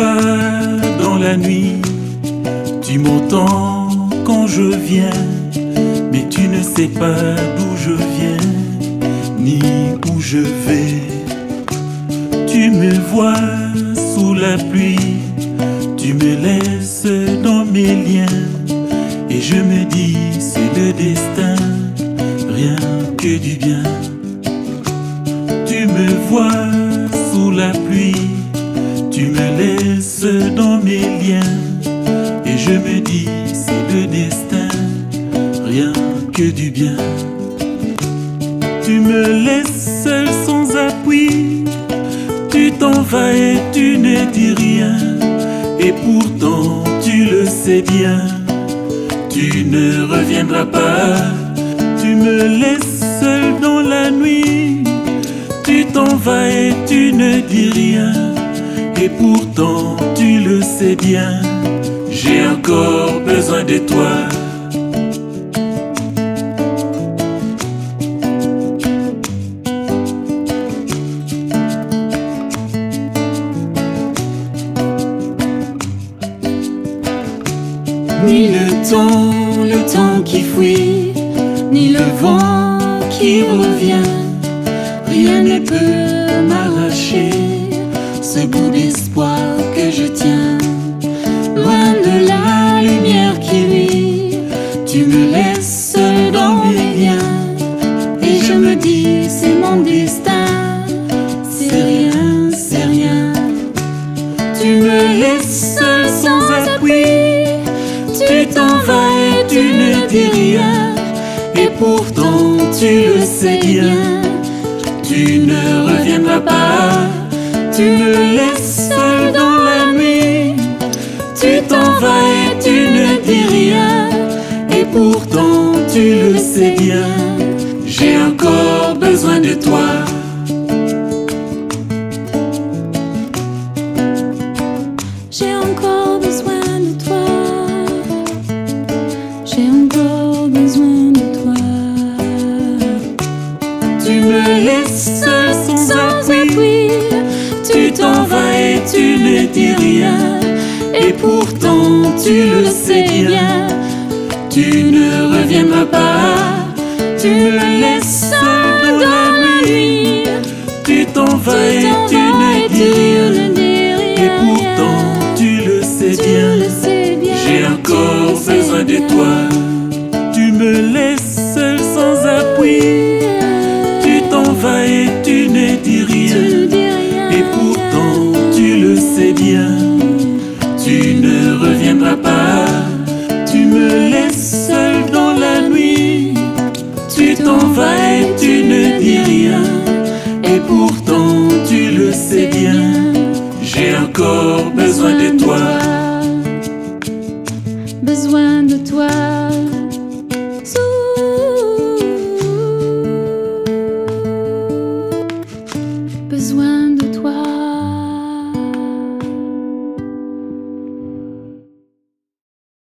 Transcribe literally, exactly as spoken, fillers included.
pas dans la nuit. Tu m'entends quand je viens, mais tu ne sais pas d'où je viens, ni où je vais. Tu me vois sous la pluie, tu me laisses dans mes liens, et je me dis c'est le destin, rien que du bien. Tu me vois sous la pluie, tu me laisses dans mes liens, et je me dis c'est le destin, rien que du bien. Tu me laisses seul sans appui, tu t'en vas et tu ne dis rien, et pourtant tu le sais bien, tu ne reviendras pas. Tu me laisses seul dans la nuit, tu t'en vas et tu ne dis rien, et pourtant tu le sais bien, j'ai encore besoin de toi. Ni le temps, le temps qui fuit, ni le vent qui revient, rien ne peut m'arracher ce bout d'espoir que je tiens. Loin de la lumière qui luit, tu me laisses seul dans mes liens, et je me dis c'est mon destin, c'est rien, c'est rien. Tu me laisses seul sans appui, tu t'en vas et tu ne dis rien, et pourtant tu le sais bien, tu ne reviendras pas. Tu me laisses seul dans la nuit, tu t'en vas et tu ne dis rien, et pourtant tu le sais bien, j'ai encore besoin de toi. J'ai encore besoin de toi, j'ai encore besoin de toi. Tu me laisses seul sans appui, tu t'en vas et tu ne dis rien, et pourtant tu le sais bien, tu ne reviendras pas. Tu me laisses seul dans la nuit, Tu t'en vas et tu